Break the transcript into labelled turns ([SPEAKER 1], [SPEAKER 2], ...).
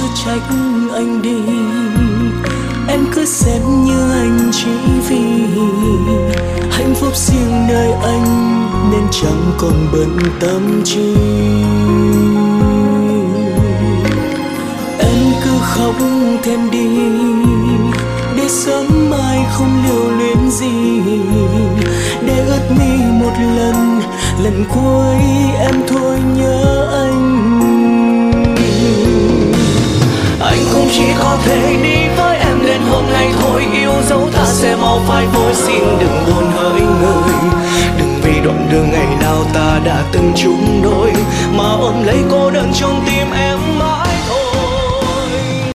[SPEAKER 1] trách anh đi. Em cứ xem như anh chỉ vì hạnh phúc riêng nơi anh nên chẳng còn bận tâm chi. Em cứ khóc thêm đi để sớm mai không lưu luyến gì, để ướt mi một lần, lần cuối em thôi nhớ anh. Anh cũng chỉ có thể đi với em đến hôm nay thôi, yêu dấu ta sẽ mau phai phôi, xin đừng buồn hỡi người. Đừng vì đoạn đường ngày nào ta đã từng chung đôi mà ôm lấy cô đơn trong tim